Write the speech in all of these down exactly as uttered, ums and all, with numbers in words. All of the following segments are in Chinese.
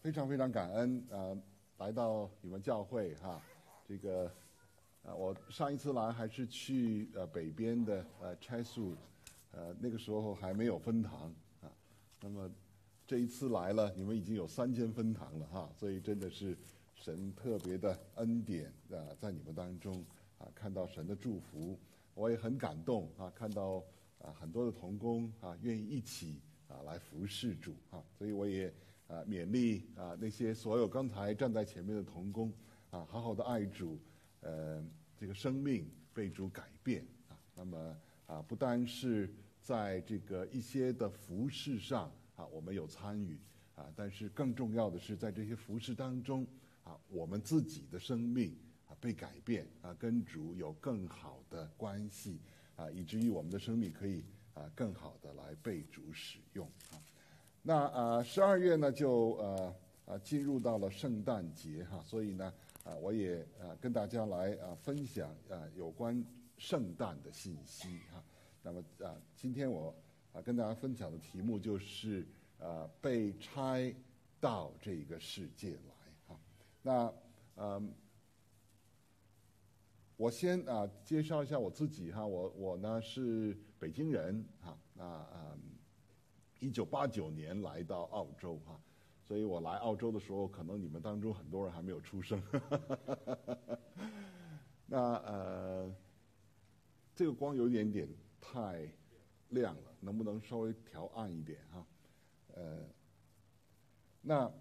非常非常感恩啊、呃，来到你们教会哈，这个啊，我上一次来还是去呃北边的呃差宿，呃那个时候还没有分堂啊，那么这一次来了，你们已经有三间分堂了哈，所以真的是神特别的恩典啊，在你们当中啊，看到神的祝福，我也很感动啊，看到啊很多的同工啊愿意一起啊来服侍主啊，所以我也。啊，勉励啊那些所有刚才站在前面的同工啊，好好的爱主，呃，这个生命被主改变啊。那么啊，不单是在这个一些的服事上啊，我们有参与啊，但是更重要的是在这些服事当中啊，我们自己的生命啊被改变啊，跟主有更好的关系啊，以至于我们的生命可以啊更好的来被主使用啊。那呃，十二月呢就呃呃进入到了圣诞节哈，所以呢啊、呃，我也呃跟大家来啊、呃、分享啊、呃、有关圣诞的信息哈。那么啊、呃，今天我啊、呃、跟大家分享的题目就是呃被差到这个世界来哈。那嗯，我先啊、呃、介绍一下我自己哈，我我呢是北京人哈，那嗯。一九八九年来到澳洲哈，所以我来澳洲的时候，可能你们当中很多人还没有出生。那呃，这个光有一点点太亮了，能不能稍微调暗一点哈？呃，那啊、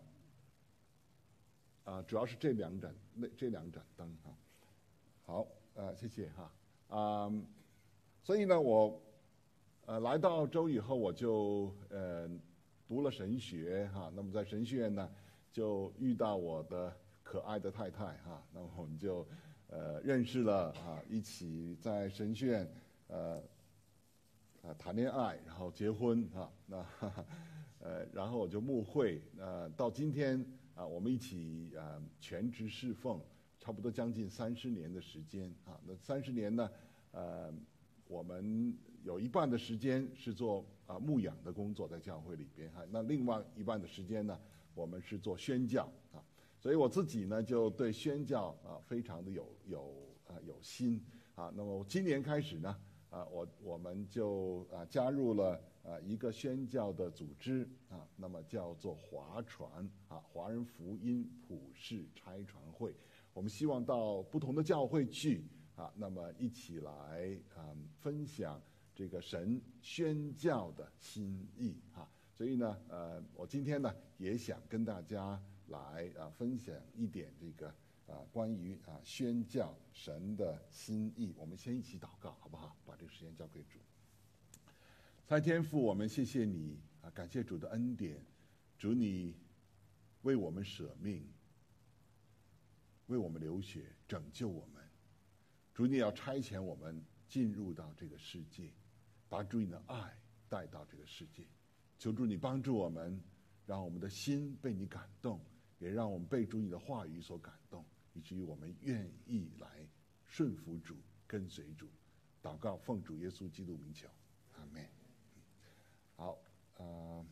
呃，主要是这两盏那这两盏灯哈。好，呃，谢谢哈。啊、呃，所以呢，我。呃，来到澳洲以后，我就呃读了神学哈。那么在神学院呢，就遇到我的可爱的太太哈。那么我们就呃认识了啊，一起在神学院呃啊谈恋爱，然后结婚哈。那哈哈呃，然后我就牧会，呃，到今天啊，我们一起啊全职侍奉，差不多将近三十年的时间啊。那三十年呢，呃。我们有一半的时间是做啊牧养的工作，在教会里边哈。那另外一半的时间呢，我们是做宣教啊。所以我自己呢，就对宣教啊非常的有有啊有心啊。那么今年开始呢，啊我我们就啊加入了啊一个宣教的组织啊，那么叫做华传啊，华人福音普世差传会。我们希望到不同的教会去。啊，那么一起来啊、嗯、分享这个神宣教的心意哈、啊，所以呢，呃，我今天呢也想跟大家来啊分享一点这个啊关于啊宣教神的心意。我们先一起祷告好不好？把这个时间交给主。在天父，我们谢谢你啊，感谢主的恩典，主你为我们舍命，为我们流血，拯救我们。主，你要差遣我们进入到这个世界，把主你的爱带到这个世界。求主你帮助我们，让我们的心被你感动，也让我们被主你的话语所感动，以至于我们愿意来顺服主，跟随主。祷告奉主耶稣基督名求，阿们。好，呃，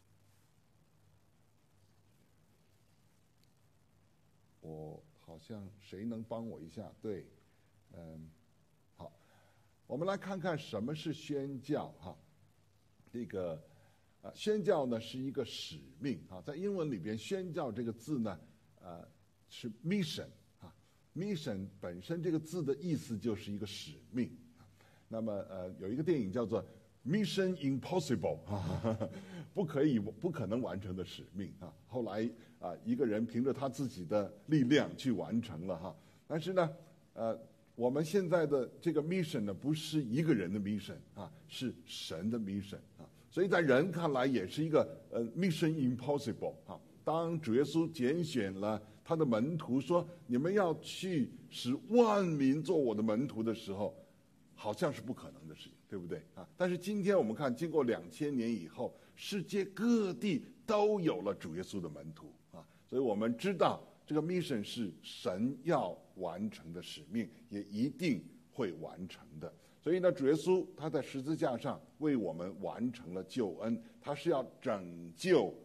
我好像谁能帮我一下？对。嗯，好，我们来看看什么是宣教哈。这个啊，宣教呢是一个使命啊，在英文里边，宣教这个字呢，呃，是 mission 啊 ，mission 本身这个字的意思就是一个使命啊。那么呃，有一个电影叫做 Mission Impossible 啊，不可以不可能完成的使命啊。后来啊，一个人凭着他自己的力量去完成了哈。但是呢，呃。我们现在的这个 mission 呢，不是一个人的 mission 啊，是神的 mission 啊，所以在人看来也是一个呃 mission impossible 啊。当主耶稣拣选了他的门徒，说你们要去使万民做我的门徒的时候，好像是不可能的事情，对不对啊？但是今天我们看，经过两千年以后，世界各地都有了主耶稣的门徒啊，所以我们知道。这个 mission 是神要完成的使命，也一定会完成的。所以呢，主耶稣他在十字架上为我们完成了救恩，他是要拯救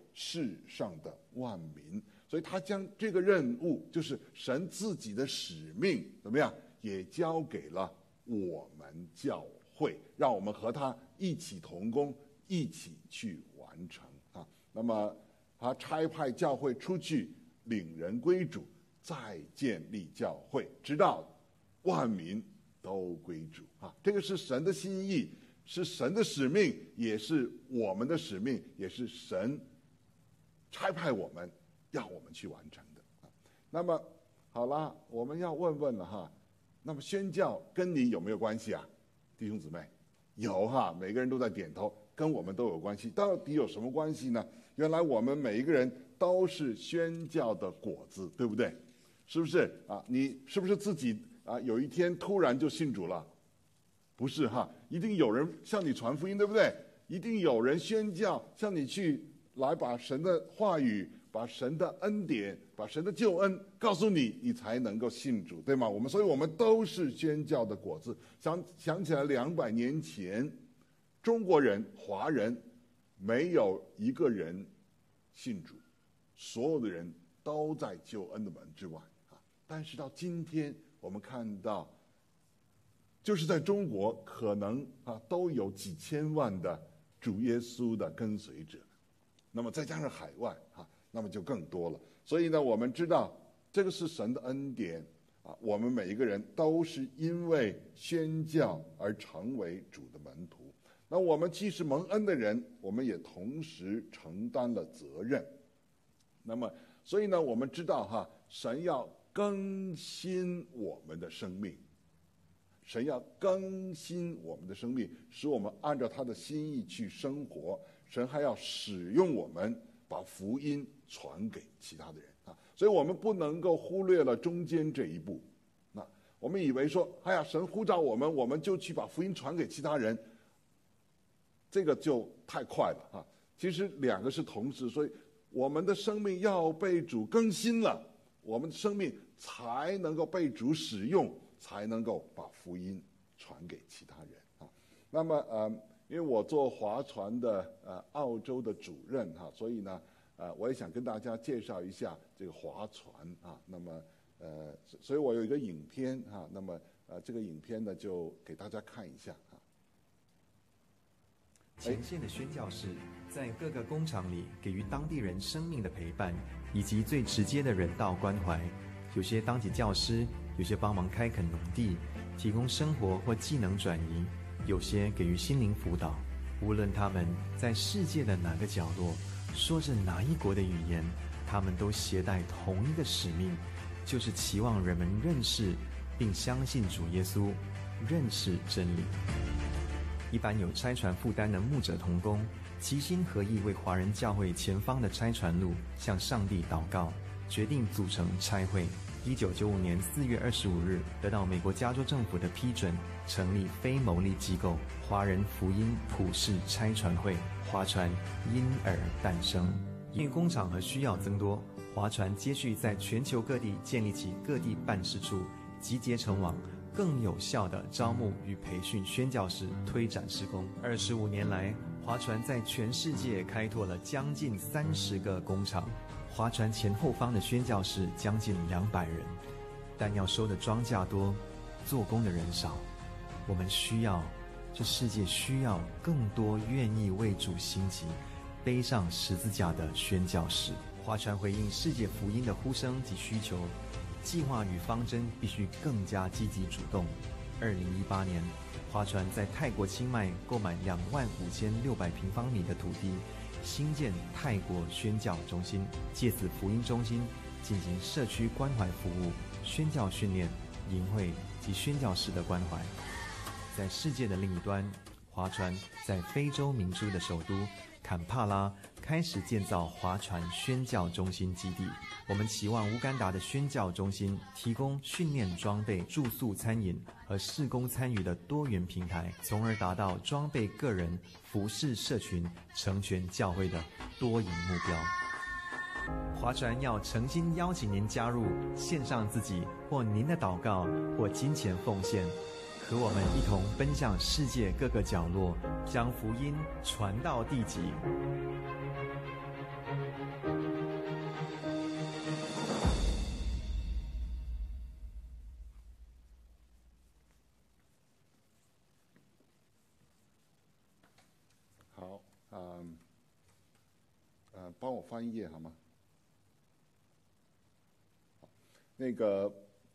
世上的万民。所以他将这个任务，就是神自己的使命，怎么样，也交给了我们教会，让我们和他一起同工，一起去完成啊。那么他差派教会出去领人归主，再建立教会，直到万民都归主啊。这个是神的心意，是神的使命，也是我们的使命，也是神差派我们要我们去完成的啊。那么好了，我们要问问了哈，那么宣教跟你有没有关系啊，弟兄姊妹？有哈，每个人都在点头，跟我们都有关系。到底有什么关系呢？原来我们每一个人都是宣教的果子，对不对？是不是啊？你是不是自己啊有一天突然就信主了？不是哈，一定有人向你传福音，对不对？一定有人宣教，向你去来把神的话语，把神的恩典，把神的救恩告诉你，你才能够信主，对吗？我们所以我们都是宣教的果子。想想起来，两百年前，中国人、华人没有一个人信主，所有的人都在救恩的门之外啊。但是到今天，我们看到，就是在中国，可能啊都有几千万的主耶稣的跟随者，那么再加上海外啊。那么就更多了。所以呢，我们知道这个是神的恩典啊，我们每一个人都是因为宣教而成为主的门徒。那我们既是蒙恩的人，我们也同时承担了责任。那么，所以呢，我们知道哈，神要更新我们的生命，神要更新我们的生命，使我们按照他的心意去生活。神还要使用我们，把福音传给其他的人啊，所以我们不能够忽略了中间这一步。那我们以为说，哎呀，神呼召我们，我们就去把福音传给其他人，这个就太快了啊。其实两个是同时，所以我们的生命要被主更新了，我们的生命才能够被主使用，才能够把福音传给其他人啊。那么呃，因为我做华传的呃澳洲的主任哈，所以呢。呃，我也想跟大家介绍一下这个划船啊。那么，呃，所以我有一个影片哈、啊。那么，呃，这个影片呢，就给大家看一下啊。 前线的宣教士在各个工厂里给予当地人生命的陪伴，以及最直接的人道关怀。有些当起教师，有些帮忙开垦农地，提供生活或技能转移，有些给予心灵辅导。无论他们在世界的哪个角落，说着哪一国的语言，他们都携带同一个使命，就是期望人们认识并相信主耶稣，认识真理。一般有差传负担的牧者同工，齐心合意为华人教会前方的差传路向上帝祷告，决定组成差会。一九九五年四月二十五日，得到美国加州政府的批准，成立非牟利机构华人福音普世差传会，华传因而诞生。因为工厂和需要增多，华传接续在全球各地建立起各地办事处，集结成网，更有效地招募与培训宣教士，推展事工。二十五年来，华传在全世界开拓了将近三十个工厂。华传前后方的宣教士将近两百人，但要收的庄稼多，做工的人少。我们需要，这世界需要更多愿意为主兴起、背上十字架的宣教士。华传回应世界福音的呼声及需求，计划与方针必须更加积极主动。二零一八年，华传在泰国清迈购买两万五千六百平方米的土地，兴建泰国宣教中心，借此福音中心进行社区关怀服务、宣教训练、营会及宣教士的关怀。在世界的另一端，华传在非洲明珠的首都坎帕拉开始建造华传宣教中心基地。我们期望乌干达的宣教中心提供训练装备、住宿、餐饮和事工参与的多元平台，从而达到装备个人、服侍社群、成全教会的多赢目标。华传要诚心邀请您加入，献上自己或您的祷告或金钱奉献，和我们一同奔向世界各个角落，将福音传到地极。 帮我翻页好吗？那个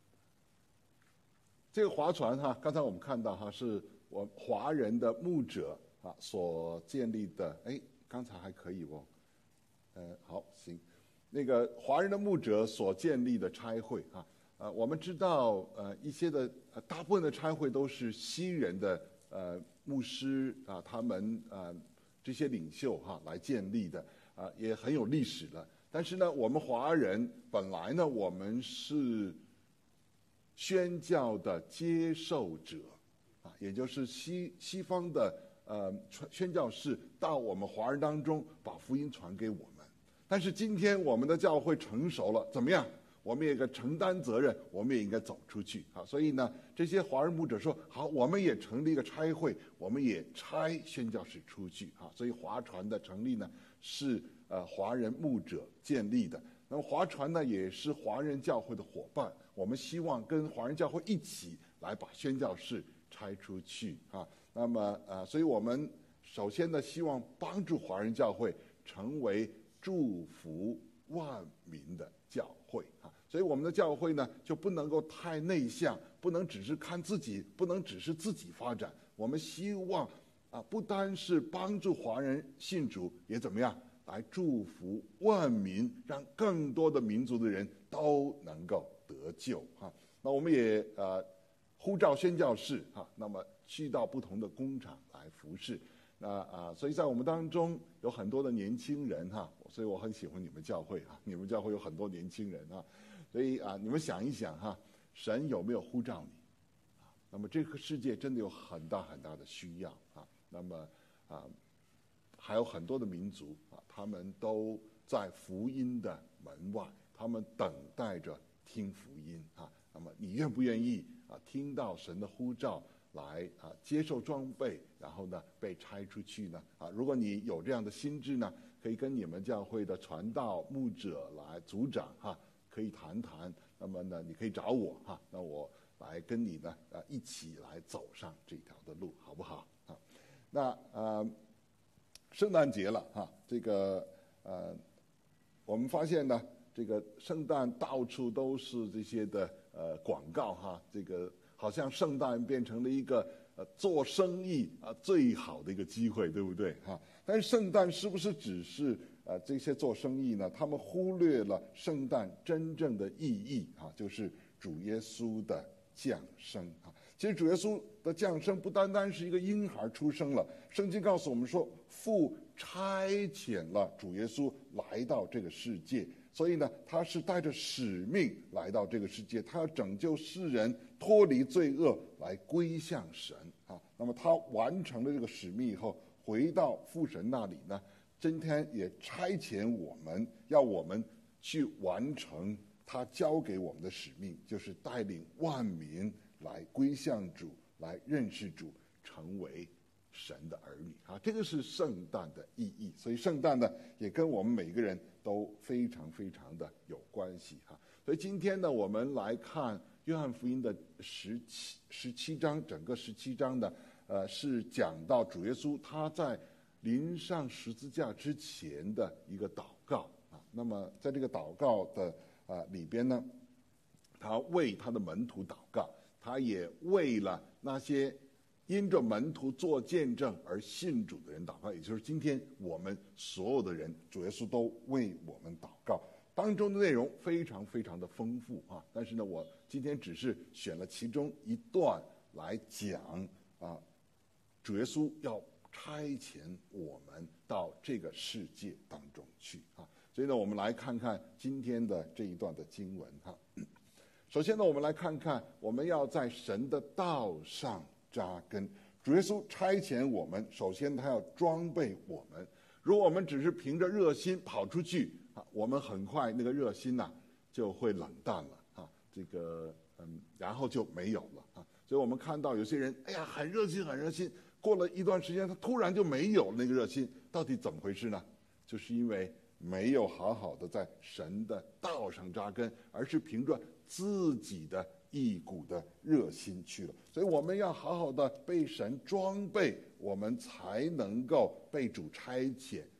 这个划船哈，刚才我们看到哈，是我华人的牧者啊所建立的。哎，刚才还可以哦。呃，好，行。那个华人的牧者所建立的差会啊，呃，我们知道呃一些的、呃、大部分的差会都是西人的呃牧师啊，他们呃这些领袖哈、啊、来建立的啊，也很有历史了。但是呢，我们华人本来呢，我们是宣教的接受者啊，也就是西西方的呃宣教士到我们华人当中把福音传给我们。但是今天我们的教会成熟了，怎么样？我们也应该承担责任，我们也应该走出去啊。所以呢，这些华人牧者说好，我们也成立一个差会，我们也差宣教士出去啊。所以华传的成立呢，是呃华人牧者建立的。那么华传呢，也是华人教会的伙伴，我们希望跟华人教会一起来把宣教士差出去啊。那么呃，所以我们首先呢，希望帮助华人教会成为祝福万民的教会啊，所以我们的教会呢就不能够太内向，不能只是看自己，不能只是自己发展。我们希望啊，不单是帮助华人信主，也怎么样来祝福万民，让更多的民族的人都能够得救啊。那我们也呃呼召宣教士啊，那么去到不同的工厂来服侍。那啊，所以在我们当中有很多的年轻人哈，所以我很喜欢你们教会哈，你们教会有很多年轻人啊，所以啊，你们想一想哈，神有没有呼召你？啊，那么这个世界真的有很大很大的需要啊，那么啊，还有很多的民族啊，他们都在福音的门外，他们等待着听福音啊，那么你愿不愿意啊，听到神的呼召？来啊，接受装备，然后呢被差出去呢啊！如果你有这样的心志呢，可以跟你们教会的传道牧者来组长哈、啊，可以谈谈。那么呢，你可以找我哈、啊，那我来跟你呢啊一起来走上这条的路，好不好啊？那呃，圣诞节了哈、啊，这个呃，我们发现呢，这个圣诞到处都是这些的呃广告哈、啊，这个。好像圣诞变成了一个呃做生意啊最好的一个机会，对不对哈？但是圣诞是不是只是呃这些做生意呢？他们忽略了圣诞真正的意义啊，就是主耶稣的降生啊。其实主耶稣的降生不单单是一个婴孩出生了，圣经告诉我们说，父差遣了主耶稣来到这个世界。所以呢，他是带着使命来到这个世界，他要拯救世人脱离罪恶，来归向神啊。那么他完成了这个使命以后，回到父神那里呢，今天也差遣我们，要我们去完成他交给我们的使命，就是带领万民来归向主，来认识主，成为神的儿女啊。这个是圣诞的意义。所以圣诞呢，也跟我们每个人都非常非常的有关系哈。所以今天呢，我们来看约翰福音的十七十七章，整个十七章呢，呃，是讲到主耶稣他在临上十字架之前的一个祷告啊。那么在这个祷告的啊、呃、里边呢，他为他的门徒祷告，他也为了那些因着门徒做见证而信主的人祷告，也就是今天我们所有的人，主耶稣都为我们祷告。当中的内容非常非常的丰富啊，但是呢，我今天只是选了其中一段来讲啊，主耶稣要差遣我们到这个世界当中去啊。所以呢，我们来看看今天的这一段的经文哈。首先呢，我们来看看我们要在神的道上扎根。主耶稣差遣我们，首先他要装备我们。如果我们只是凭着热心跑出去啊，我们很快那个热心呐、啊、就会冷淡了啊，这个嗯，然后就没有了啊。所以我们看到有些人，哎呀，很热心，很热心，过了一段时间，他突然就没有那个热心，到底怎么回事呢？就是因为没有好好的在神的道上扎根，而是凭着自己的一股的热心去了。所以我们要好好的被神装备，我们才能够被主差遣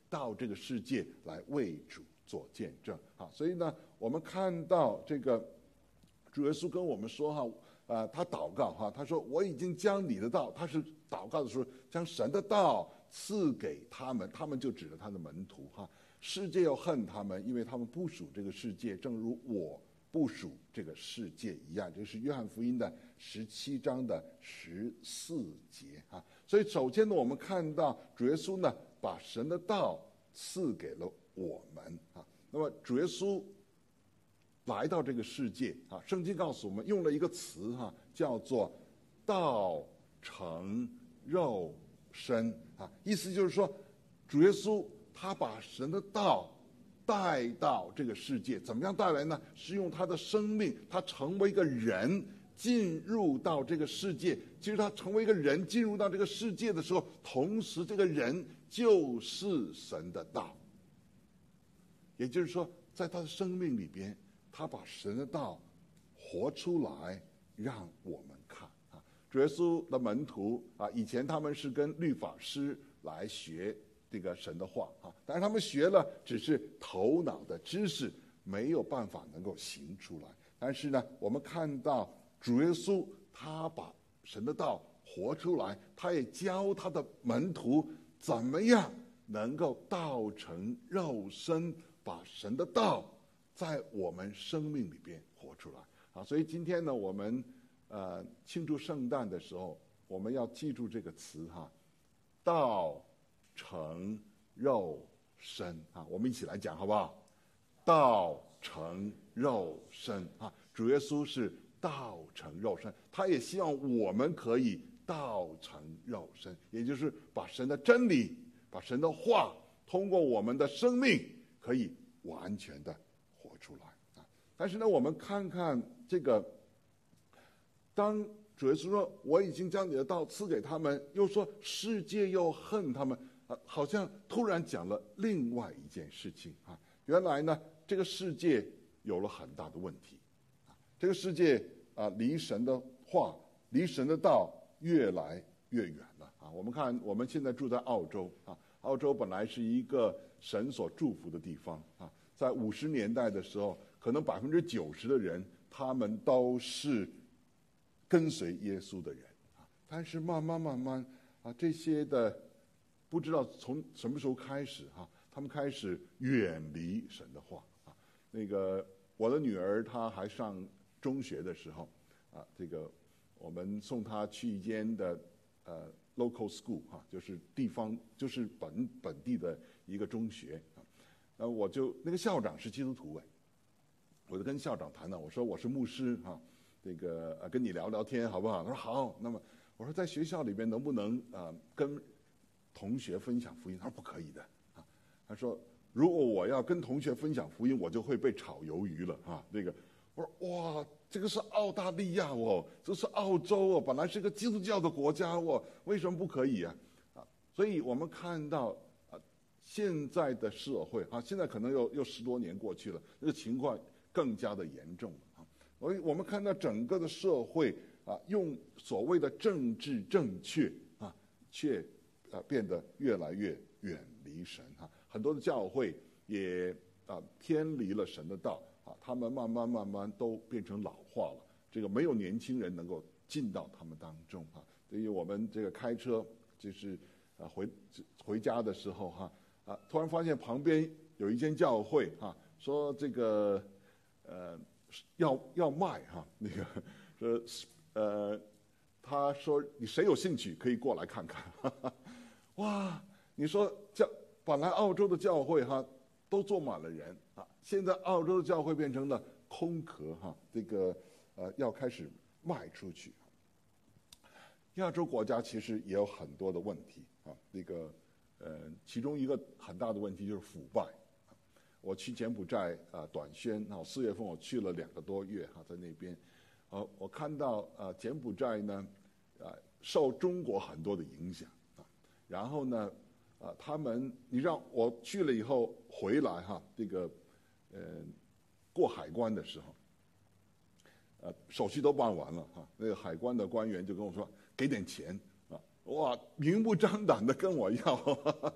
到这个世界来为主做见证啊。所以呢，我们看到这个主耶稣跟我们说哈，呃，他祷告哈，他说我已经将你的道，他是祷告的时候将神的道赐给他们，他们就指着他的门徒哈。世界要恨他们，因为他们不属这个世界，正如我不属这个世界一样。这是约翰福音的十七章的十四节啊。所以首先呢，我们看到主耶稣呢把神的道赐给了我们啊。那么主耶稣来到这个世界啊，圣经告诉我们用了一个词哈、啊，叫做道成肉身啊，意思就是说主耶稣他把神的道带到这个世界，怎么样带来呢？是用他的生命，他成为一个人进入到这个世界。其实他成为一个人进入到这个世界的时候，同时这个人就是神的道。也就是说，在他的生命里边，他把神的道活出来让我们看啊。主耶稣的门徒啊，以前他们是跟律法师来学这个神的话啊，但是他们学了只是头脑的知识，没有办法能够行出来。但是呢，我们看到主耶稣他把神的道活出来，他也教他的门徒怎么样能够道成肉身，把神的道在我们生命里边活出来啊。所以今天呢，我们呃庆祝圣诞的时候，我们要记住这个词哈，道成肉身啊，我们一起来讲好不好？道成肉身啊，主耶稣是道成肉身，他也希望我们可以道成肉身，也就是把神的真理，把神的话，通过我们的生命可以完全的活出来啊。但是呢，我们看看这个，当主耶稣说我已经将你的道赐给他们，又说世界又恨他们啊，好像突然讲了另外一件事情啊。原来呢，这个世界有了很大的问题啊，这个世界啊，离神的话，离神的道越来越远了啊。我们看，我们现在住在澳洲啊，澳洲本来是一个神所祝福的地方啊，在五十年代的时候，可能百分之九十的人他们都是跟随耶稣的人啊，但是慢慢慢慢啊，这些的不知道从什么时候开始哈、啊，他们开始远离神的话啊。那个我的女儿她还上中学的时候啊，这个我们送她去一间的呃 local school 哈、啊，就是地方就是本本地的一个中学啊。那我就那个校长是基督徒哎，我就跟校长谈了，我说我是牧师哈、啊，这个呃跟你聊聊天好不好？他说好。那么我说在学校里边能不能呃跟同学分享福音？他说不可以的啊。他说如果我要跟同学分享福音，我就会被炒鱿鱼了啊。这个我说哇，这个是澳大利亚哦，这是澳洲哦，本来是个基督教的国家哦，为什么不可以啊？啊，所以我们看到啊，现在的社会啊，现在可能又又十多年过去了，这个情况更加的严重了啊。所以我们看到整个的社会啊，用所谓的政治正确啊，却啊变得越来越远离神哈。很多的教会也啊偏离了神的道啊，他们慢慢慢慢都变成老化了，这个没有年轻人能够进到他们当中哈。所以我们这个开车就是啊回回家的时候哈啊，突然发现旁边有一间教会哈，说这个呃要要卖哈那个说呃他说你谁有兴趣可以过来看看，哈哈哇，你说教本来澳洲的教会哈都坐满了人啊，现在澳洲的教会变成了空壳哈，这个呃要开始卖出去。亚洲国家其实也有很多的问题啊，那个呃其中一个很大的问题就是腐败。我去柬埔寨啊短宣啊，四月份我去了两个多月哈，在那边，呃我看到呃柬埔寨呢啊受中国很多的影响啊，然后呢。啊，他们，你让我去了以后回来哈，这个，呃，过海关的时候，呃，手续都办完了哈，那个海关的官员就跟我说给点钱啊，哇，明目张胆的跟我要，呵呵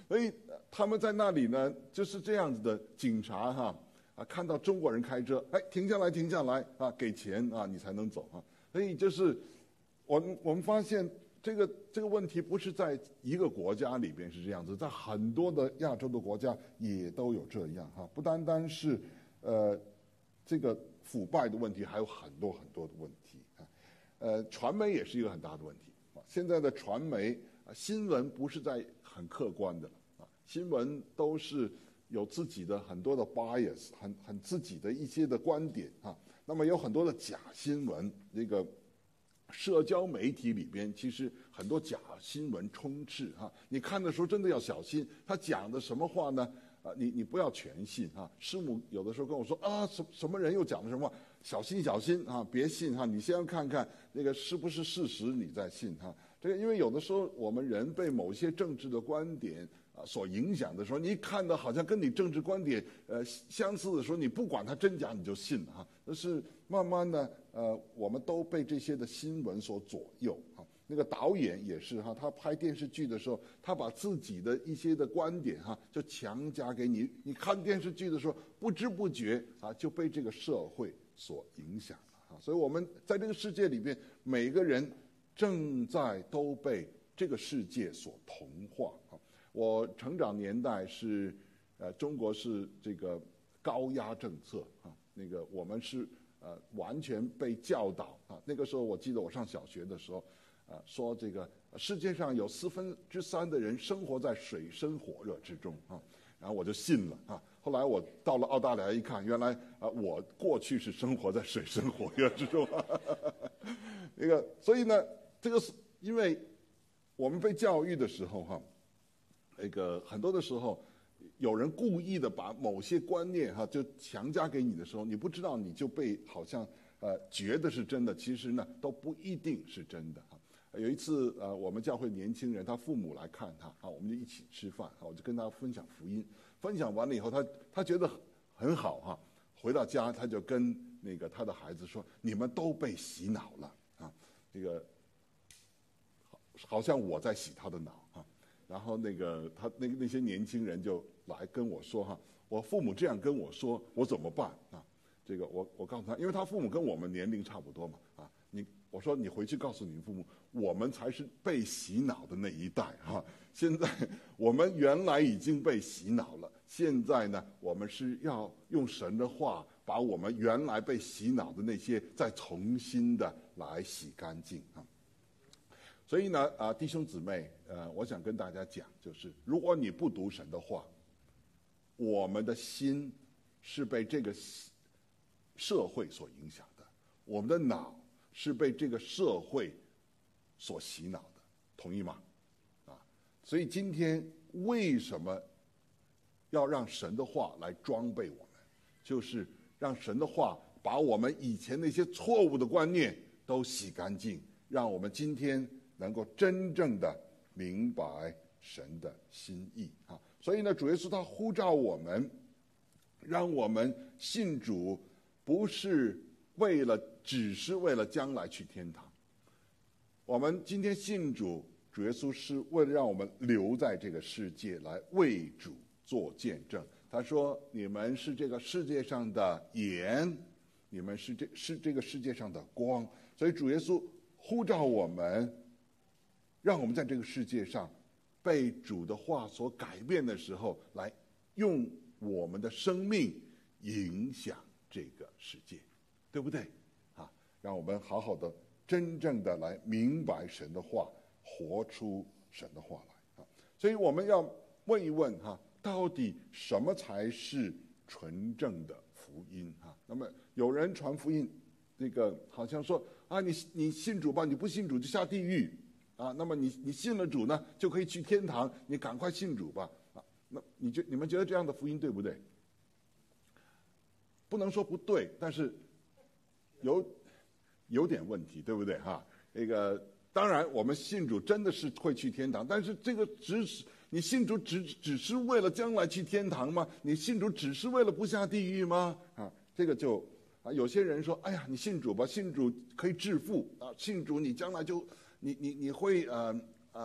所以他们在那里呢，就是这样子的警察哈啊，看到中国人开车，哎，停下来，停下来啊，给钱啊，你才能走啊。所以就是我们我们发现这个这个问题不是在一个国家里边是这样子，在很多的亚洲的国家也都有这样哈，不单单是呃这个腐败的问题，还有很多很多的问题啊。呃，传媒也是一个很大的问题啊。现在的传媒啊，新闻不是在很客观的了啊，新闻都是有自己的很多的 bias， 很很自己的一些的观点啊。那么有很多的假新闻，那个社交媒体里边其实很多假新闻充斥哈、啊。你看的时候真的要小心，他讲的什么话呢？啊，你你不要全信哈、啊。师母有的时候跟我说啊，什什么人又讲了什么话，小心小心啊，别信哈、啊。你先要看看那个是不是事实，你再信哈、啊。这个因为有的时候我们人被某些政治的观点啊所影响的时候，你一看到好像跟你政治观点呃相似的时候，你不管它真假你就信了哈。但是慢慢的呃，我们都被这些的新闻所左右啊。那个导演也是哈，他拍电视剧的时候，他把自己的一些的观点哈，就强加给你。你看电视剧的时候，不知不觉啊就被这个社会所影响了啊。所以我们在这个世界里边，每个人正在都被这个世界所同化啊。我成长年代是，呃，中国是这个高压政策啊，那个我们是呃完全被教导啊。那个时候我记得我上小学的时候。啊，说这个世界上有四分之三的人生活在水深火热之中啊，然后我就信了啊。后来我到了澳大利亚一看，原来啊，我过去是生活在水深火热之中。那个，所以呢，这个是因为我们被教育的时候哈、啊，那个很多的时候，有人故意的把某些观念哈、啊、就强加给你的时候，你不知道你就被好像呃觉得是真的，其实呢都不一定是真的哈。有一次，呃，我们教会年轻人，他父母来看他，啊，我们就一起吃饭，啊，我就跟他分享福音。分享完了以后，他他觉得很好哈、啊。回到家，他就跟那个他的孩子说：“你们都被洗脑了啊！这个好，好像我在洗他的脑啊。”然后那个他那那些年轻人就来跟我说哈、啊：“我父母这样跟我说，我怎么办啊？”这个我我告诉他，因为他父母跟我们年龄差不多嘛，啊，你我说你回去告诉你父母。我们才是被洗脑的那一代哈、啊！现在我们原来已经被洗脑了，现在呢，我们是要用神的话，把我们原来被洗脑的那些再重新的来洗干净啊！所以呢，啊，弟兄姊妹，呃，我想跟大家讲，就是如果你不读神的话，我们的心是被这个社会所影响的，我们的脑是被这个社会所洗脑的，同意吗？啊，所以今天为什么要让神的话来装备我们？就是让神的话把我们以前那些错误的观念都洗干净，让我们今天能够真正的明白神的心意啊！所以呢，主耶稣他呼召我们，让我们信主，不是为了，只是为了将来去天堂。我们今天信主，主耶稣是为了让我们留在这个世界来为主做见证。他说：“你们是这个世界上的盐，你们是这是这个世界上的光。”所以主耶稣呼召我们，让我们在这个世界上被主的话所改变的时候，来用我们的生命影响这个世界，对不对？啊，让我们好好的。真正的来明白神的话，活出神的话来啊！所以我们要问一问哈、啊，到底什么才是纯正的福音哈、啊？那么有人传福音，这个好像说啊，你你信主吧，你不信主就下地狱啊。那么你你信了主呢，就可以去天堂，你赶快信主吧啊！那你觉你们觉得这样的福音对不对？不能说不对，但是有。有点问题，对不对哈？那个当然，我们信主真的是会去天堂，但是这个只是你信主只只是为了将来去天堂吗？你信主只是为了不下地狱吗？啊，这个就啊，有些人说，哎呀，你信主吧，信主可以致富啊，信主你将来就你你你会呃呃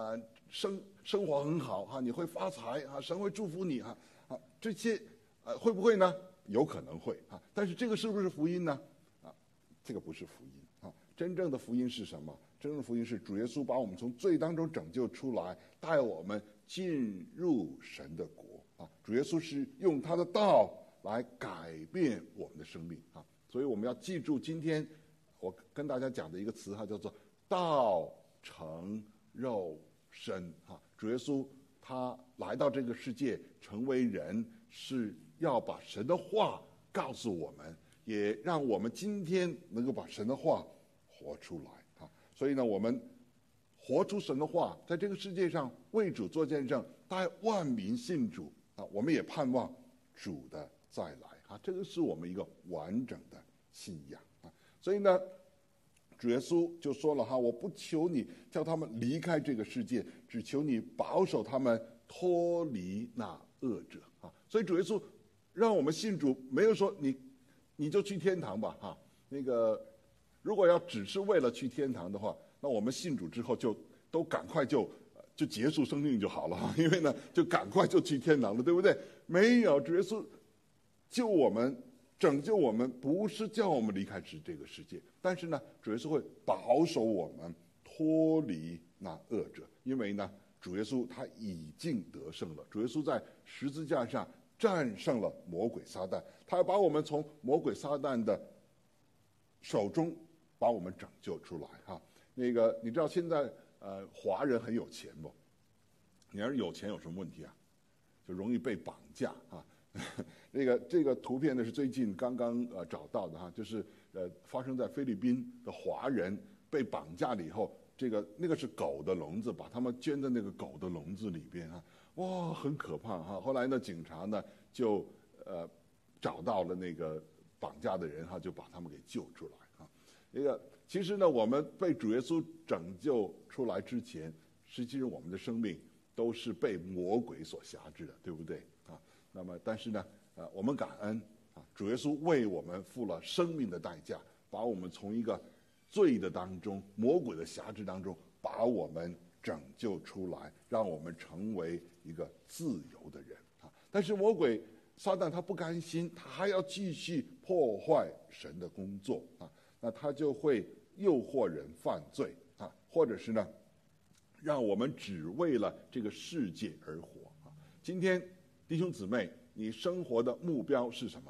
生生活很好哈，你会发财啊，神会祝福你哈啊，这些呃会不会呢？有可能会啊，但是这个是不是福音呢？啊，这个不是福音啊，真正的福音是什么？真正的福音是主耶稣把我们从罪当中拯救出来，带我们进入神的国啊。主耶稣是用他的道来改变我们的生命啊，所以我们要记住今天我跟大家讲的一个词哈，叫做道成肉身哈。主耶稣他来到这个世界成为人，是要把神的话告诉我们，也让我们今天能够把神的话活出来啊。所以呢，我们活出神的话，在这个世界上为主做见证，带万民信主啊。我们也盼望主的再来啊，这个是我们一个完整的信仰啊。所以呢，主耶稣就说了哈，我不求你叫他们离开这个世界，只求你保守他们脱离那恶者啊。所以主耶稣让我们信主，没有说你你就去天堂吧哈。那个如果要只是为了去天堂的话，那我们信主之后就都赶快就就结束生命就好了哈，因为呢就赶快就去天堂了，对不对？没有，主耶稣救我们。拯救我们不是叫我们离开这个世界，但是呢，主耶稣会保守我们脱离那恶者，因为呢，主耶稣他已经得胜了。主耶稣在十字架上战胜了魔鬼撒旦，他要把我们从魔鬼撒旦的手中把我们拯救出来哈。那个你知道现在呃华人很有钱不？你要是有钱有什么问题啊？就容易被绑架啊。那个这个图片呢是最近刚刚呃找到的哈，就是呃发生在菲律宾的华人被绑架了以后，这个那个是狗的笼子，把他们圈在那个狗的笼子里边啊，哇，很可怕哈。后来呢，警察呢就呃找到了那个绑架的人哈，就把他们给救出来啊。那个其实呢，我们被主耶稣拯救出来之前，实际上我们的生命都是被魔鬼所辖制的，对不对啊？那么，但是呢，呃，我们感恩啊，主耶稣为我们付了生命的代价，把我们从一个罪的当中、魔鬼的辖制当中，把我们拯救出来，让我们成为一个自由的人啊。但是魔鬼撒旦他不甘心，他还要继续破坏神的工作啊，那他就会诱惑人犯罪啊，或者是呢，让我们只为了这个世界而活啊。今天。弟兄姊妹，你生活的目标是什么？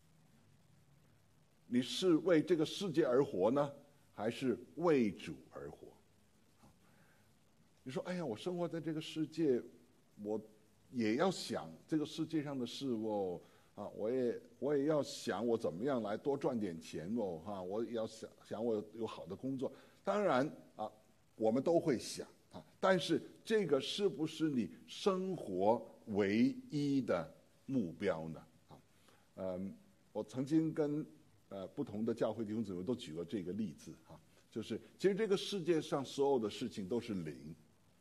你是为这个世界而活呢，还是为主而活？你说，哎呀，我生活在这个世界，我也要想这个世界上的事哦，啊，我也我也要想我怎么样来多赚点钱哦，哈、啊，我也要想想我有有好的工作。当然啊，我们都会想啊，但是这个是不是你生活唯一的目标呢？啊，嗯，我曾经跟呃不同的教会弟兄姊妹都举过这个例子哈、啊，就是其实这个世界上所有的事情都是零，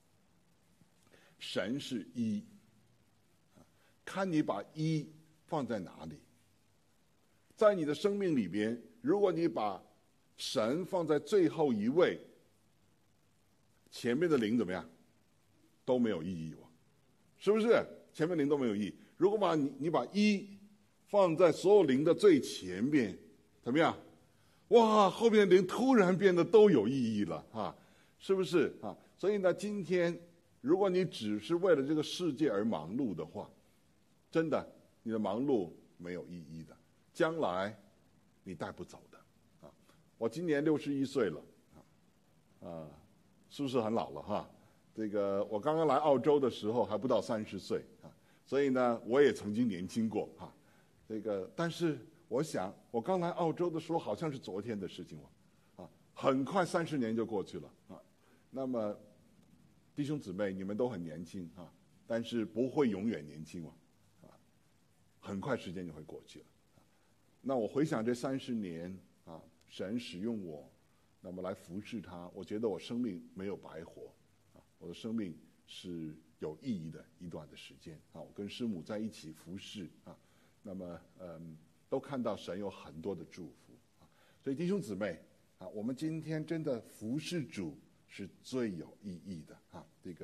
神是一，啊，看你把一放在哪里。在你的生命里边，如果你把神放在最后一位，前面的零怎么样？都没有意义哦。是不是前面零都没有意义？如果把你你把一放在所有零的最前面，怎么样？哇，后面零突然变得都有意义了啊！是不是啊？所以呢，今天如果你只是为了这个世界而忙碌的话，真的你的忙碌没有意义的，将来你带不走的啊！我今年六十一岁了啊，啊，是不是很老了哈？这个我刚刚来澳洲的时候还不到三十岁啊，所以呢，我也曾经年轻过哈。这个，但是我想，我刚来澳洲的时候好像是昨天的事情了，啊，很快三十年就过去了啊。那么，弟兄姊妹，你们都很年轻啊，但是不会永远年轻嘛，啊，很快时间就会过去了。那我回想这三十年啊，神使用我，那么来服侍他，我觉得我生命没有白活。我的生命是有意义的一段的时间啊！我跟师母在一起服侍啊，那么嗯，都看到神有很多的祝福啊！所以弟兄姊妹啊，我们今天真的服侍主是最有意义的啊！这个你。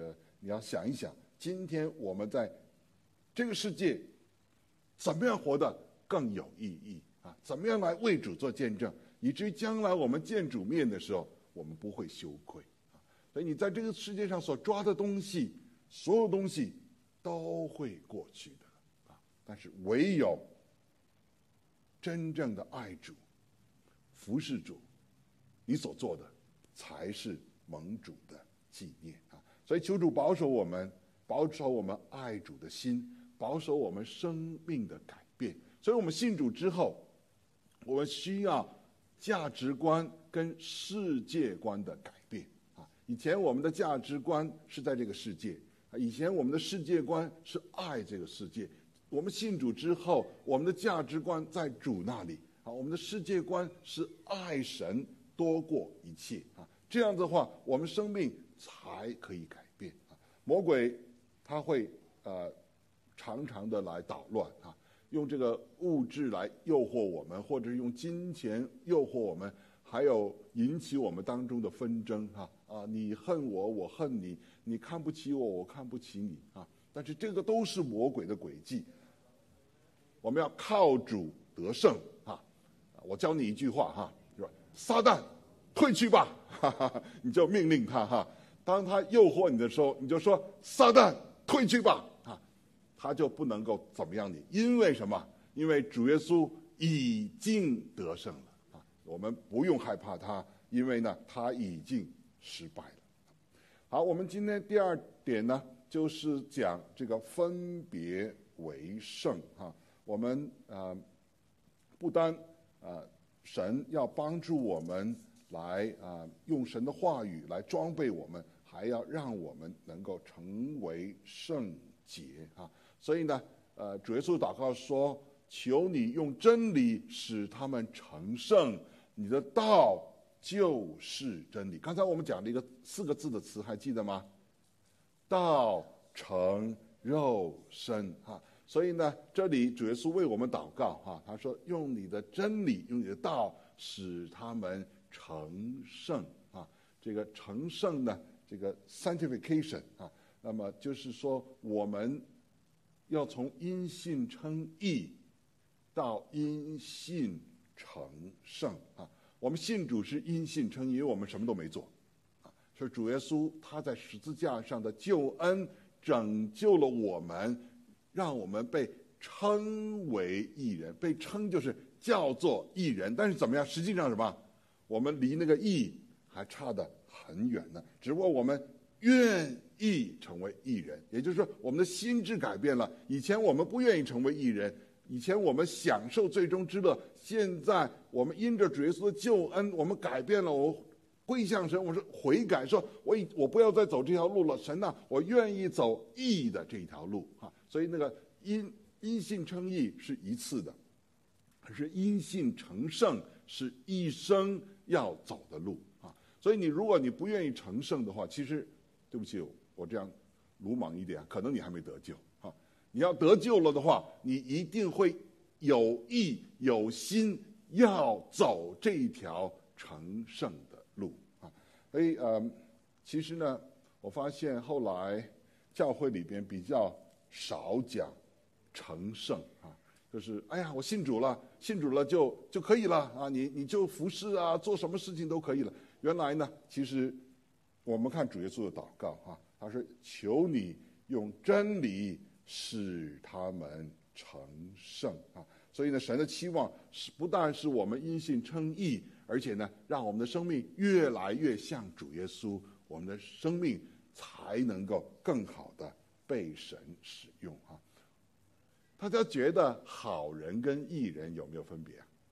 你要想一想，今天我们在这个世界怎么样活得更有意义啊？怎么样来为主做见证，以至于将来我们见主面的时候，我们不会羞愧啊。所以你在这个世界上所抓的东西，所有东西都会过去的啊。但是唯有真正的爱主、服侍主，你所做的才是蒙主的纪念啊！所以求主保守我们，保守我们爱主的心，保守我们生命的改变。所以我们信主之后，我们需要价值观跟世界观的改变啊！以前我们的价值观是在这个世界，以前我们的世界观是爱这个世界。我们信主之后，我们的价值观在主那里啊，我们的世界观是爱神多过一切啊。这样子的话，我们生命才可以改变啊。魔鬼他会呃常常的来捣乱啊，用这个物质来诱惑我们，或者是用金钱诱惑我们，还有引起我们当中的纷争啊啊，你恨我，我恨你，你看不起我，我看不起你啊。但是这个都是魔鬼的诡计，我们要靠主得胜啊！我教你一句话哈，说撒旦退去吧，哈哈，你就命令他哈。当他诱惑你的时候，你就说撒旦退去吧，啊，他就不能够怎么样你，因为什么？因为主耶稣已经得胜了啊，我们不用害怕他，因为呢他已经失败了。好，我们今天第二点呢，就是讲这个分别为圣哈。我们呃不单呃神要帮助我们来啊、呃、用神的话语来装备我们，还要让我们能够成为圣洁啊。所以呢，呃主耶稣祷告说：“求你用真理使他们成圣，你的道就是真理。”刚才我们讲了一个四个字的词，还记得吗？道成肉身啊。所以呢，这里主耶稣为我们祷告哈，他说：“用你的真理，用你的道，使他们成圣啊。”这个成圣呢，这个 sanctification 啊，那么就是说，我们要从因信称义到因信成圣啊。我们信主是因信称义，因为我们什么都没做啊，是主耶稣他在十字架上的救恩拯救了我们。让我们被称为义人，被称就是叫做义人，但是怎么样？实际上什么？我们离那个义还差得很远呢。只不过我们愿意成为义人，也就是说，我们的心智改变了。以前我们不愿意成为义人，以前我们享受最终之乐。现在我们因着主耶稣的救恩，我们改变了，我归向神，我是悔改，说我我不要再走这条路了。神呐、啊，我愿意走义的这条路啊。所以那个因因信称义是一次的，可是因信成圣是一生要走的路啊。所以你如果你不愿意成圣的话，其实对不起，我这样鲁莽一点，可能你还没得救啊。你要得救了的话，你一定会有意有心要走这一条成圣的路啊。所以呃，其实呢，我发现后来教会里边比较少讲成圣啊，就是哎呀，我信主了，信主了就就可以了啊，你你就服侍啊，做什么事情都可以了。原来呢，其实我们看主耶稣的祷告啊，他说：“求你用真理使他们成圣啊。”所以呢，神的期望是不但是我们因信称义，而且呢，让我们的生命越来越像主耶稣，我们的生命才能够更好的被神使用啊！大家觉得好人跟义人有没有分别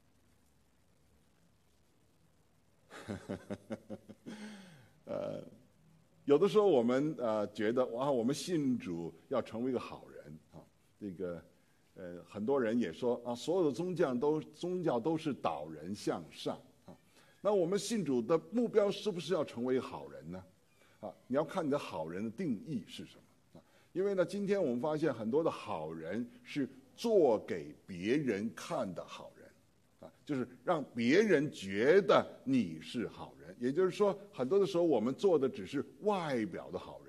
啊？呃，有的时候我们呃觉得哇，我们信主要成为一个好人啊，这个呃很多人也说啊，所有的宗教都宗教都是导人向上啊。那我们信主的目标是不是要成为好人呢？啊，你要看你的好人的定义是什么。因为呢，今天我们发现很多的好人是做给别人看的好人，啊，就是让别人觉得你是好人。也就是说，很多的时候我们做的只是外表的好人，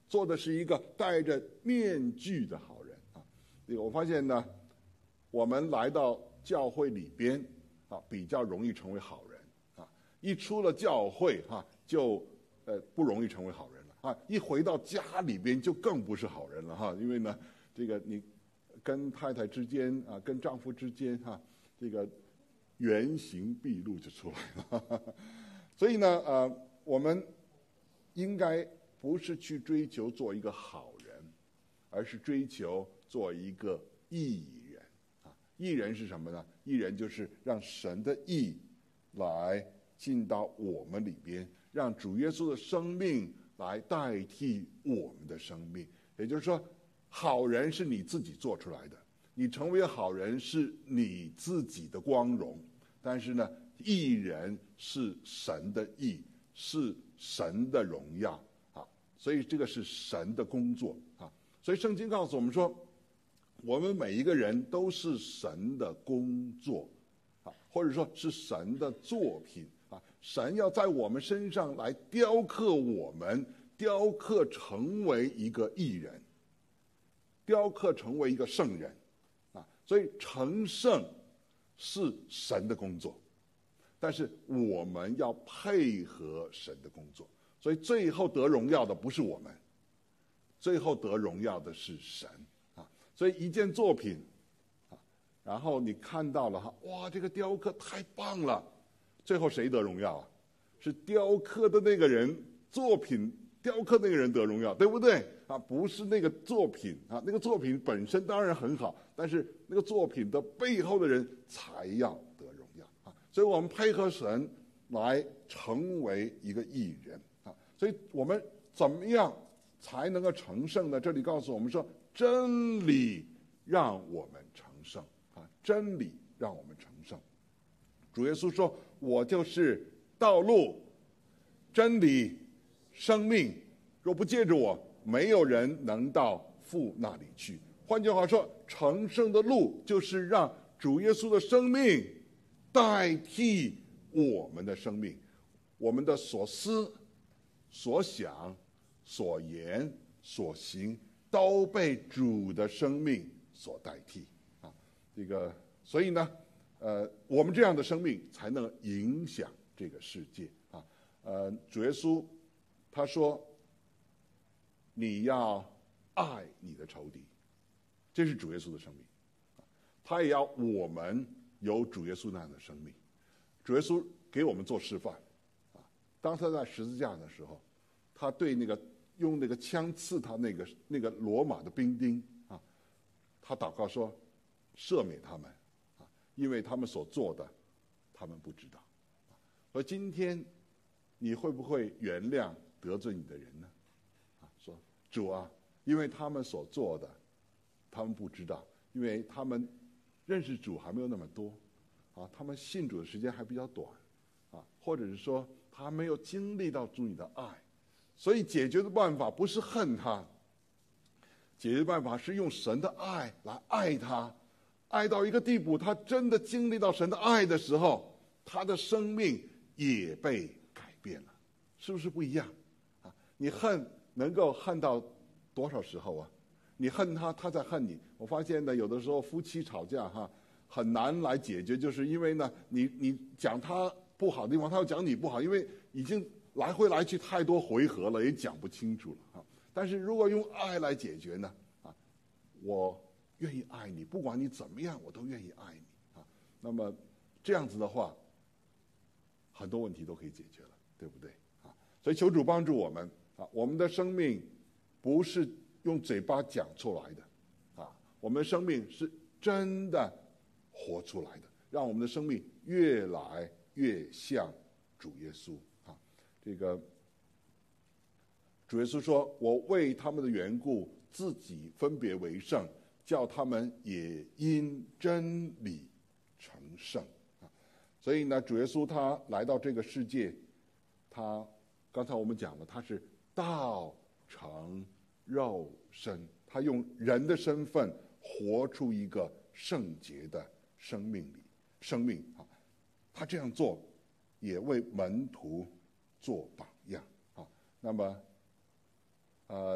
做的是一个戴着面具的好人啊。这个我发现呢，我们来到教会里边啊，比较容易成为好人啊。一出了教会哈、啊，就呃不容易成为好人了啊。一回到家里边就更不是好人了哈、啊，因为呢，这个你跟太太之间啊，跟丈夫之间哈、啊，这个原形毕露就出来了。所以呢，呃，我们应该不是去追求做一个好人，而是追求做一个义人啊。义人是什么呢？义人就是让神的义来进到我们里边，让主耶稣的生命来代替我们的生命。也就是说，好人是你自己做出来的，你成为好人是你自己的光荣，但是呢，义人是神的义，是神的荣耀啊，所以这个是神的工作啊。所以圣经告诉我们说，我们每一个人都是神的工作啊，或者说是神的作品啊。神要在我们身上来雕刻我们，雕刻成为一个义人，雕刻成为一个圣人啊。所以成圣是神的工作，但是我们要配合神的工作，所以最后得荣耀的不是我们，最后得荣耀的是神啊。所以一件作品啊，然后你看到了哈，哇，这个雕刻太棒了，最后谁得荣耀啊？是雕刻的那个人，作品雕刻那个人得荣耀，对不对啊？不是那个作品啊，那个作品本身当然很好，但是那个作品的背后的人才要得荣耀啊。所以我们配合神来成为一个义人啊。所以我们怎么样才能够成圣呢？这里告诉我们说，真理让我们成圣啊，真理让我们成圣。主耶稣说：“我就是道路、真理、生命，若不借着我，没有人能到父那里去。”换句话说，成圣的路就是让主耶稣的生命代替我们的生命，我们的所思、所想、所言、所行都被主的生命所代替啊。这个，所以呢，呃，我们这样的生命才能影响这个世界啊。呃，主耶稣他说：“你要爱你的仇敌。”这是主耶稣的生命，他也要我们有主耶稣那样的生命。主耶稣给我们做示范啊，当他在十字架的时候，他对那个用那个枪刺他那个那个罗马的兵丁啊，他祷告说：“赦免他们啊，因为他们所做的，他们不知道。”而今天你会不会原谅得罪你的人呢？啊，说主啊，因为他们所做的，他们不知道，因为他们认识主还没有那么多，啊，他们信主的时间还比较短，啊，或者是说他没有经历到主你的爱，所以解决的办法不是恨他，解决办法是用神的爱来爱他，爱到一个地步，他真的经历到神的爱的时候，他的生命也被改变了，是不是不一样？啊，你恨能够恨到多少时候啊？你恨他，他在恨你。我发现呢，有的时候夫妻吵架哈，很难来解决，就是因为呢，你你讲他不好的地方，他又讲你不好，因为已经来回来去太多回合了，也讲不清楚了啊。但是如果用爱来解决呢，啊，我愿意爱你，不管你怎么样，我都愿意爱你啊。那么这样子的话，很多问题都可以解决了，对不对啊？所以求主帮助我们啊，我们的生命不是用嘴巴讲出来的，啊，我们的生命是真的活出来的，让我们的生命越来越像主耶稣啊。这个主耶稣说：“我为他们的缘故，自己分别为圣，叫他们也因真理成圣。”啊，所以呢，主耶稣他来到这个世界，他刚才我们讲了，他是道成肉身，他用人的身份活出一个圣洁的生命里生命啊。他这样做，也为门徒做榜样啊。那么，呃，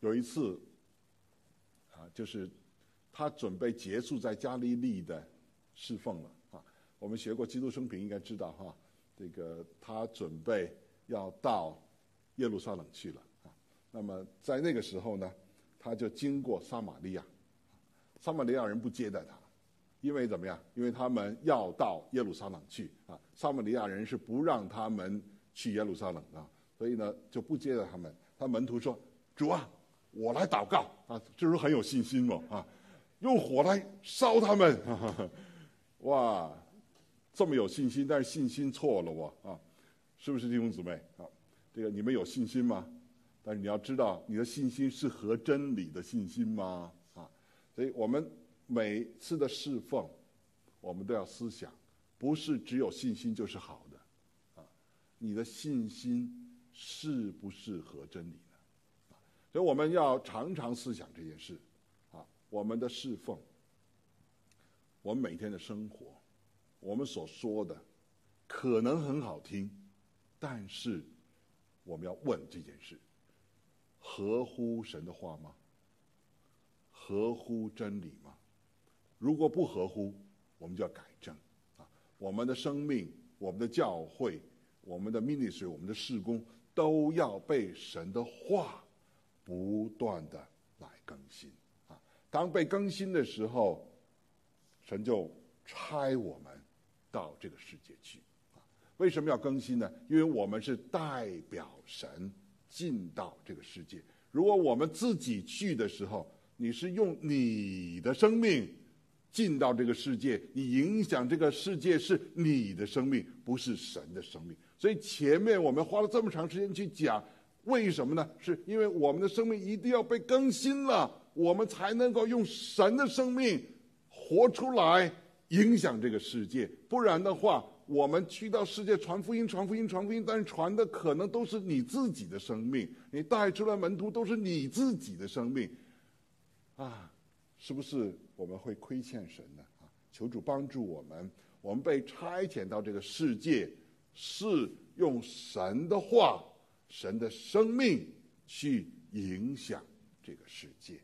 有一次啊，就是他准备结束在加利利的侍奉了啊。我们学过基督生平，应该知道哈，这个他准备要到耶路撒冷去了啊。那么在那个时候呢，他就经过撒玛利亚，撒玛利亚人不接待他，因为怎么样？因为他们要到耶路撒冷去啊，撒玛利亚人是不让他们去耶路撒冷的，所以呢就不接待他们。他门徒说：“主啊，我来祷告啊！”这时候很有信心哦啊，用火来烧他们，哈哈哈，哇，这么有信心，但是信心错了哦啊，是不是弟兄姊妹啊？这个你们有信心吗？但是你要知道，你的信心是合真理的信心吗？啊，所以我们每次的侍奉，我们都要思想，不是只有信心就是好的，啊，你的信心是不是合真理呢？啊，所以我们要常常思想这件事，啊，我们的侍奉，我们每天的生活，我们所说的可能很好听，但是我们要问这件事。合乎神的话吗？合乎真理吗？如果不合乎，我们就要改正啊！我们的生命、我们的教会、我们的 ministry、我们的事工，都要被神的话不断的来更新啊！当被更新的时候，神就差我们到这个世界去啊！为什么要更新呢？因为我们是代表神进到这个世界。如果我们自己去的时候，你是用你的生命进到这个世界，你影响这个世界是你的生命，不是神的生命。所以前面我们花了这么长时间去讲，为什么呢？是因为我们的生命一定要被更新了，我们才能够用神的生命活出来，影响这个世界。不然的话，我们去到世界传福音传福音传福音，但是传的可能都是你自己的生命，你带出来门徒都是你自己的生命啊，是不是我们会亏欠神呢？啊，求主帮助我们，我们被差遣到这个世界，是用神的话、神的生命去影响这个世界。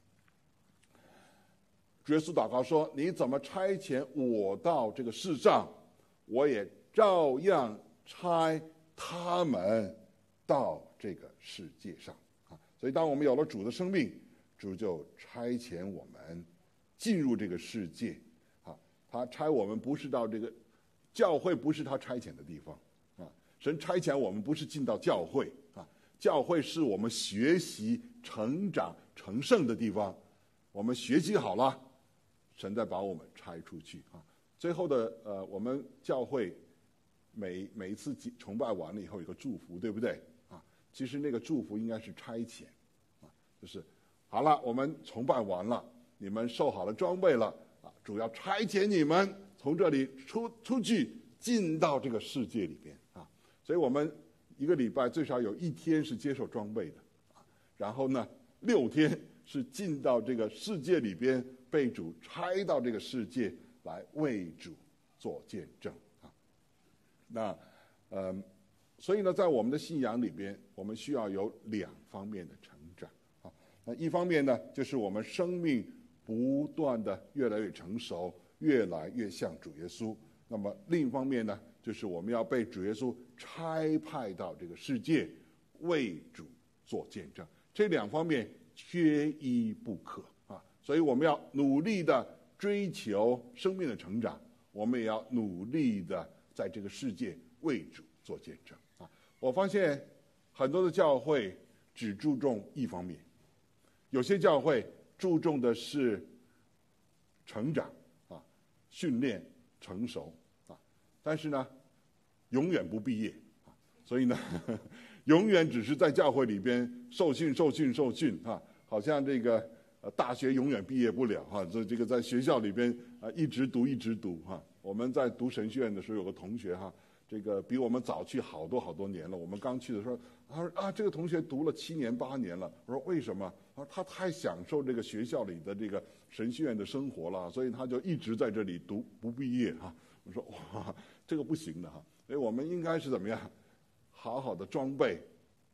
主耶稣祷告说：“你怎么差遣我到这个世上，我也照样差他们到这个世界上。”啊，所以当我们有了主的生命，主就差遣我们进入这个世界。啊，他差我们不是到这个教会，不是他差遣的地方。啊，神差遣我们不是进到教会。啊，教会是我们学习、成长、成圣的地方。我们学习好了，神再把我们差出去啊。最后的呃，我们教会每每一次崇拜完了以后有个祝福，对不对啊？其实那个祝福应该是差遣啊，就是好了，我们崇拜完了，你们受好了装备了啊，主要差遣你们从这里出出去，进到这个世界里边啊。所以我们一个礼拜最少有一天是接受装备的啊，然后呢，六天是进到这个世界里边，被主差到这个世界来为主做见证啊。那呃，所以呢，在我们的信仰里边，我们需要有两方面的成长啊。那一方面呢，就是我们生命不断的越来越成熟，越来越像主耶稣。那么另一方面呢，就是我们要被主耶稣差派到这个世界，为主做见证。这两方面缺一不可啊，所以我们要努力的追求生命的成长，我们也要努力的在这个世界为主做见证啊。我发现很多的教会只注重一方面，有些教会注重的是成长啊、训练、成熟啊，但是呢，永远不毕业啊，所以呢，呵呵永远只是在教会里边受训、受训、受训啊，好像这个呃大学永远毕业不了哈，这这个在学校里边啊、呃、一直读一直读哈。我们在读神学院的时候，有个同学哈，这个比我们早去好多好多年了。我们刚去的时候，他说啊，这个同学读了七年八年了。我说为什么？他说他太享受这个学校里的这个神学院的生活了，所以他就一直在这里读不毕业哈。我说哇，这个不行的哈，所以我们应该是怎么样，好好的装备，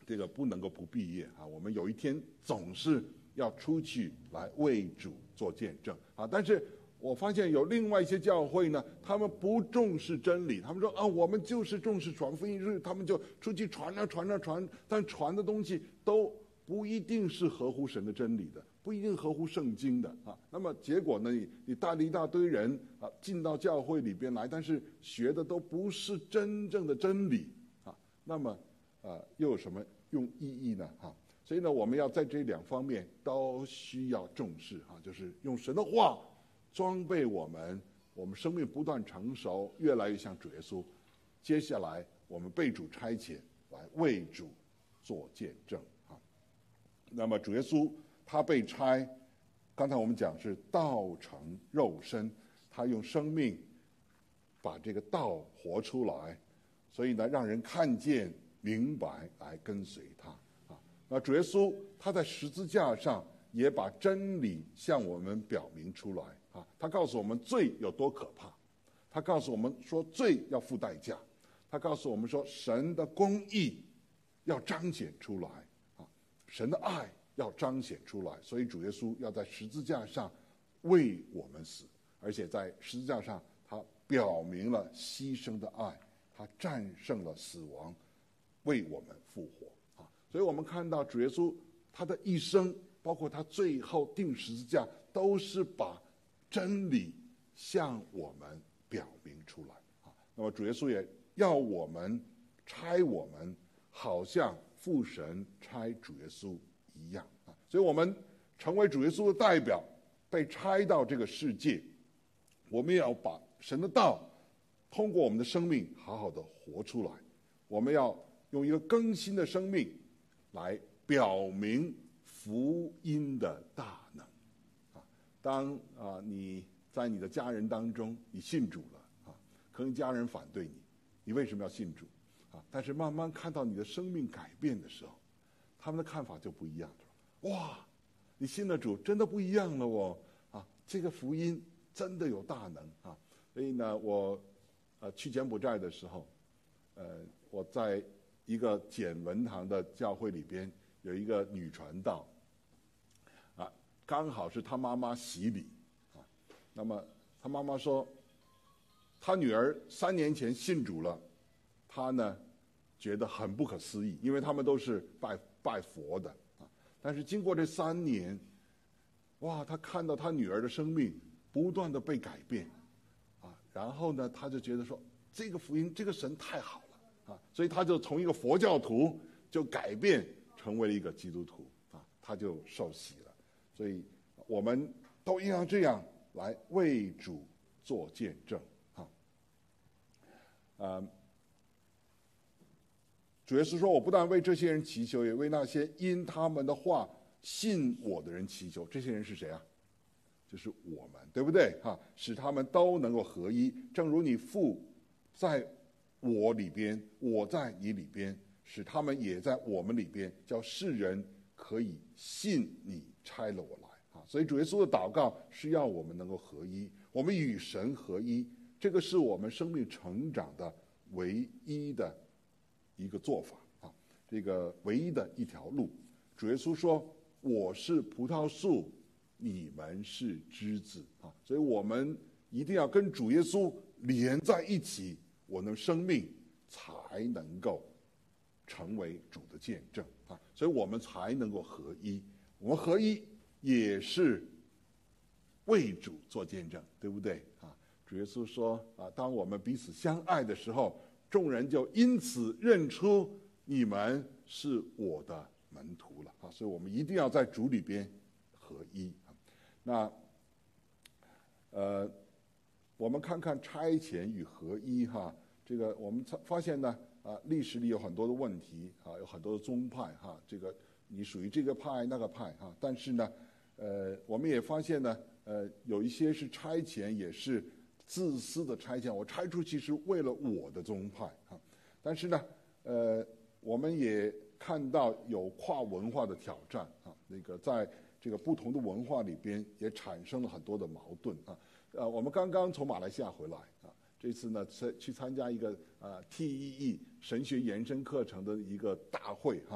这个不能够不毕业啊。我们有一天总是要出去来为主做见证啊。但是我发现有另外一些教会呢，他们不重视真理，他们说啊，我们就是重视传福音，就是他们就出去传啊传啊传，但传的东西都不一定是合乎神的真理的，不一定合乎圣经的啊。那么结果呢，你你带了一大堆人啊进到教会里边来，但是学的都不是真正的真理啊，那么啊又有什么用意义呢？哈、啊，所以呢，我们要在这两方面都需要重视啊，就是用神的话装备我们，我们生命不断成熟，越来越像主耶稣。接下来我们被主差遣来为主做见证啊。那么主耶稣他被差，刚才我们讲是道成肉身，他用生命把这个道活出来，所以呢，让人看见明白来跟随他啊。那主耶稣他在十字架上也把真理向我们表明出来啊，他告诉我们罪有多可怕，他告诉我们说罪要付代价，他告诉我们说神的公义要彰显出来啊，神的爱要彰显出来，所以主耶稣要在十字架上为我们死，而且在十字架上他表明了牺牲的爱，他战胜了死亡，为我们复活啊。所以我们看到主耶稣他的一生，包括他最后钉十字架，都是把真理向我们表明出来啊。那么主耶稣也要我们差我们，好像父神差主耶稣一样啊。所以我们成为主耶稣的代表，被差到这个世界，我们也要把神的道通过我们的生命好好的活出来。我们要用一个更新的生命来表明福音的大能啊。当啊你在你的家人当中你信主了啊，可能家人反对你，你为什么要信主啊？但是慢慢看到你的生命改变的时候，他们的看法就不一样了。哇，你信了主真的不一样了哦啊，这个福音真的有大能啊。所以呢，我呃去柬埔寨的时候，呃我在一个简文堂的教会里边有一个女传道啊，刚好是她妈妈洗礼啊。那么她妈妈说，她女儿三年前信主了，她呢觉得很不可思议，因为他们都是拜拜佛的啊。但是经过这三年，哇，她看到她女儿的生命不断的被改变啊，然后呢，她就觉得说，这个福音，这个神太好了啊，所以她就从一个佛教徒就改变成为了一个基督徒啊，她就受洗了。所以我们都应当这样来为主做见证啊。呃，主耶稣说，我不但为这些人祈求，也为那些因他们的话信我的人祈求。这些人是谁啊？就是我们，对不对啊？使他们都能够合一，正如你父在我里边，我在你里边，使他们也在我们里边，叫世人可以信你差了我来啊。所以主耶稣的祷告是要我们能够合一，我们与神合一，这个是我们生命成长的唯一的一个做法啊，这个唯一的一条路。主耶稣说，我是葡萄树，你们是枝子啊，所以我们一定要跟主耶稣连在一起，我们的生命才能够成为主的见证啊，所以我们才能够合一。我们合一也是为主做见证，对不对啊？主耶稣说啊，当我们彼此相爱的时候，众人就因此认出你们是我的门徒了啊！所以我们一定要在主里边合一啊。那呃，我们看看差遣与合一哈，这个我们发现呢啊，历史里有很多的问题啊，有很多的宗派哈，这个你属于这个派那个派哈，但是呢，呃，我们也发现呢，呃，有一些是差遣也是自私的差遣，我差出去是为了我的宗派啊，但是呢，呃，我们也看到有跨文化的挑战啊，那个在这个不同的文化里边也产生了很多的矛盾啊。呃，我们刚刚从马来西亚回来啊，这次呢去参加一个啊 T E E 神学延伸课程的一个大会哈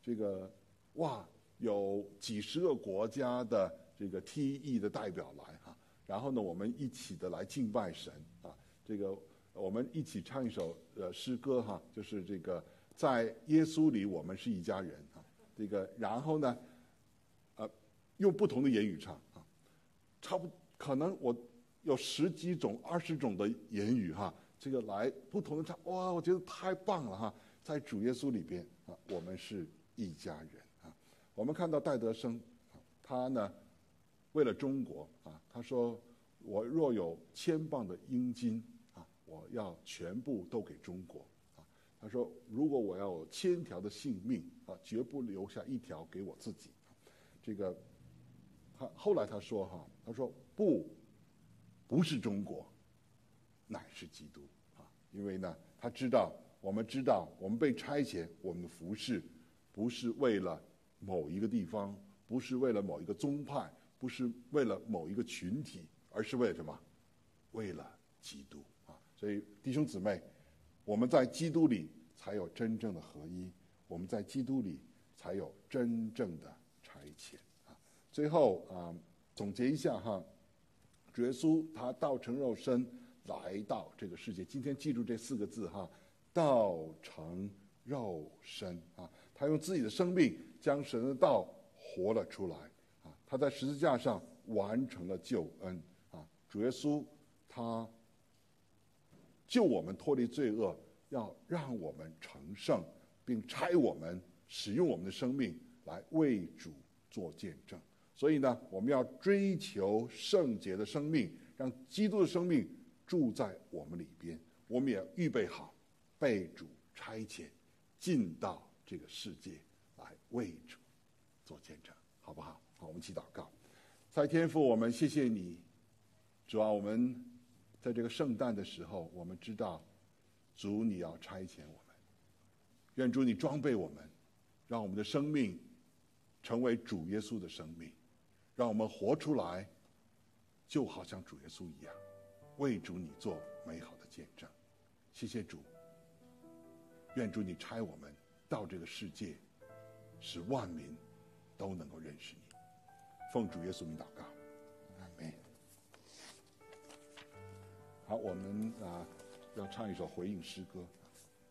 这个哇，有几十个国家的这个 T E 的代表来哈，然后呢，我们一起的来敬拜神啊。这个我们一起唱一首呃诗歌哈，就是这个在耶稣里我们是一家人啊。这个然后呢，呃，用不同的言语唱啊，差不可能我有十几种、二十种的言语哈，这个来不同的唱，哇，我觉得太棒了哈！在主耶稣里边啊，我们是一家人啊。我们看到戴德生，他呢为了中国啊，他说我若有千磅的阴金啊，我要全部都给中国啊。他说如果我要有千条的性命啊，绝不留下一条给我自己。这个他后来他说哈，他说不，不是中国，乃是基督啊。因为呢，他知道，我们知道，我们被差遣，我们的服事不是为了某一个地方，不是为了某一个宗派，不是为了某一个群体，而是为了什么？为了基督啊！所以弟兄姊妹，我们在基督里才有真正的合一，我们在基督里才有真正的差遣啊！最后啊，总结一下哈，主耶稣他道成肉身来到这个世界。今天记住这四个字哈，道成肉身啊！他用自己的生命将神的道活了出来啊！他在十字架上完成了救恩啊！主耶稣他救我们脱离罪恶，要让我们成圣，并差我们使用我们的生命来为主做见证。所以呢，我们要追求圣洁的生命，让基督的生命住在我们里边。我们也预备好被主差遣进到这个世界来为主做见证，好不好？好，我们一起祷告。在天父，我们谢谢你，主啊，我们在这个圣诞的时候，我们知道主你要差遣我们，愿主你装备我们，让我们的生命成为主耶稣的生命，让我们活出来就好像主耶稣一样，为主你做美好的见证。谢谢主，愿主你差我们到这个世界，使万民都能够认识你。奉主耶稣名祷告，阿们。好，我们啊要唱一首回应诗歌。